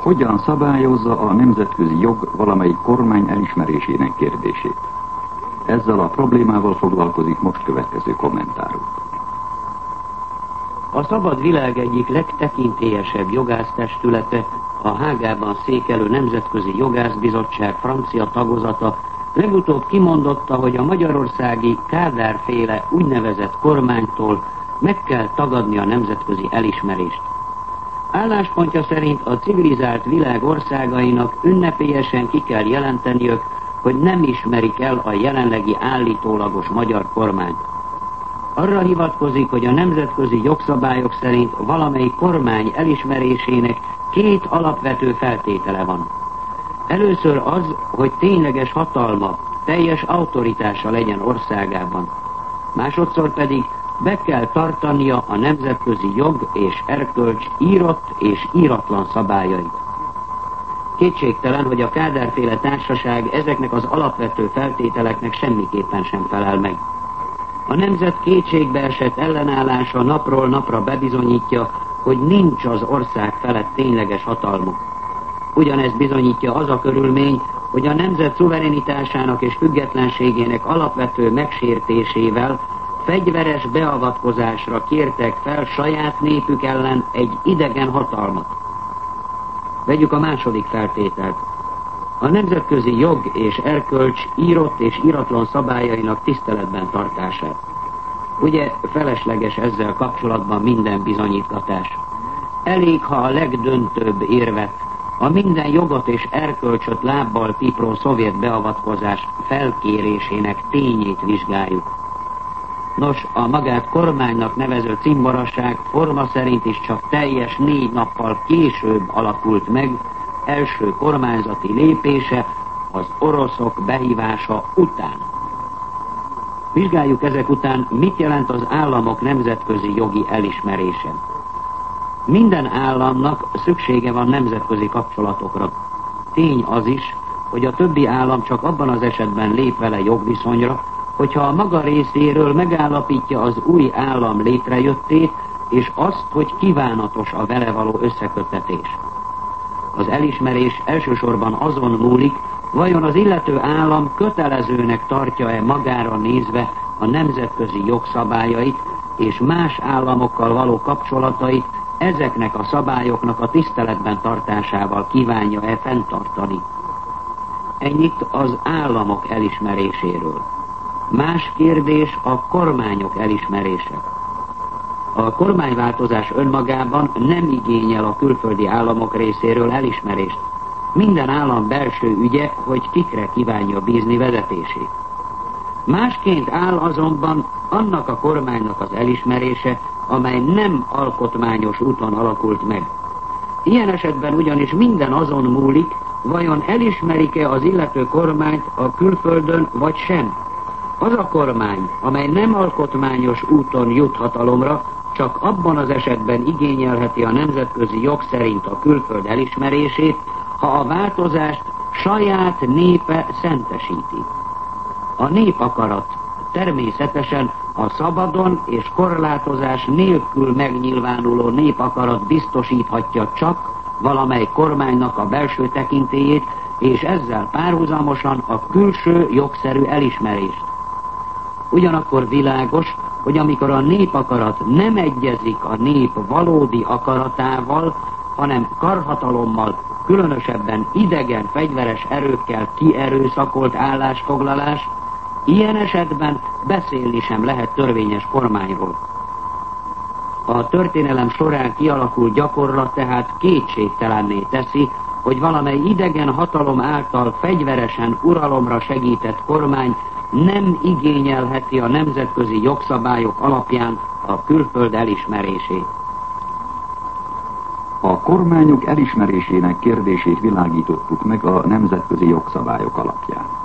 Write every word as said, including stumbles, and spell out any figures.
hogyan szabályozza a nemzetközi jog valamelyik kormány elismerésének kérdését. Ezzel a problémával foglalkozik most következő kommentárunk. A szabad világ egyik legtekintélyesebb jogásztestülete, a Hágában székelő Nemzetközi Jogászbizottság francia tagozata legutóbb kimondotta, hogy a magyarországi Kádár-féle úgynevezett kormánytól meg kell tagadni a nemzetközi elismerést. Álláspontja szerint a civilizált világ országainak ünnepélyesen ki kell jelenteniük, hogy nem ismerik el a jelenlegi állítólagos magyar kormányt. Arra hivatkozik, hogy a nemzetközi jogszabályok szerint valamelyik kormány elismerésének két alapvető feltétele van. Először az, hogy tényleges hatalma, teljes autoritása legyen országában. Másodszor pedig be kell tartania a nemzetközi jog és erkölcs írott és íratlan szabályait. Kétségtelen, hogy a Kádár-féle társaság ezeknek az alapvető feltételeknek semmiképpen sem felel meg. A nemzet kétségbe esett ellenállása napról napra bebizonyítja, hogy nincs az ország felett tényleges hatalmuk. Ugyanezt bizonyítja az a körülmény, hogy a nemzet szuverenitásának és függetlenségének alapvető megsértésével fegyveres beavatkozásra kértek fel saját népük ellen egy idegen hatalmat. Vegyük a második feltételt. A nemzetközi jog és erkölcs írott és íratlan szabályainak tiszteletben tartását. Ugye felesleges ezzel kapcsolatban minden bizonyítgatás. Elég, ha a legdöntőbb érvet, a minden jogot és erkölcsöt lábbal tipró szovjet beavatkozás felkérésének tényét vizsgáljuk. Nos, a magát kormánynak nevező cimborasság forma szerint is csak teljes négy nappal később alakult meg, első kormányzati lépése az oroszok behívása után. Vizsgáljuk ezek után, mit jelent az államok nemzetközi jogi elismerése. Minden államnak szüksége van nemzetközi kapcsolatokra. Tény az is, hogy a többi állam csak abban az esetben lép vele jogviszonyra, hogyha a maga részéről megállapítja az új állam létrejöttét, és azt, hogy kívánatos a vele való összeköttetés. Az elismerés elsősorban azon múlik, vajon az illető állam kötelezőnek tartja-e magára nézve a nemzetközi jogszabályait és más államokkal való kapcsolatait ezeknek a szabályoknak a tiszteletben tartásával kívánja-e fenntartani. Ennyit az államok elismeréséről. Más kérdés a kormányok elismerése. A kormányváltozás önmagában nem igényel a külföldi államok részéről elismerést. Minden állam belső ügye, hogy kikre kívánja bízni vezetését. Másként áll azonban annak a kormánynak az elismerése, amely nem alkotmányos úton alakult meg. Ilyen esetben ugyanis minden azon múlik, vajon elismerik-e az illető kormányt a külföldön vagy sem. Az a kormány, amely nem alkotmányos úton jut hatalomra, csak abban az esetben igényelheti a nemzetközi jog szerint a külföld elismerését, ha a változást saját népe szentesíti. A népakarat természetesen a szabadon és korlátozás nélkül megnyilvánuló népakarat biztosíthatja csak valamely kormánynak a belső tekintélyét, és ezzel párhuzamosan a külső jogszerű elismerést. Ugyanakkor világos, hogy amikor a népakarat nem egyezik a nép valódi akaratával, hanem karhatalommal, különösebben idegen fegyveres erőkkel kierőszakolt állásfoglalás, ilyen esetben beszélni sem lehet törvényes kormányról. A történelem során kialakult gyakorlat tehát kétségtelenné teszi, hogy valamely idegen hatalom által fegyveresen uralomra segített kormány nem igényelheti a nemzetközi jogszabályok alapján a külföld elismerését. A kormányok elismerésének kérdését világítottuk meg a nemzetközi jogszabályok alapján.